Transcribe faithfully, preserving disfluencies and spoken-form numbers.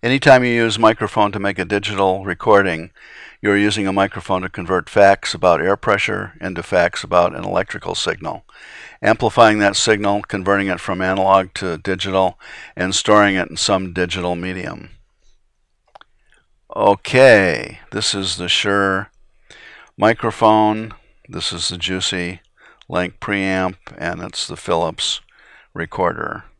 Anytime you use microphone to make a digital recording, you're using a microphone to convert facts about air pressure into facts about an electrical signal, amplifying that signal, converting it from analog to digital, and storing it in some digital medium. Okay, this is the Shure microphone. This is the Juicy Link preamp, and it's the Philips recorder.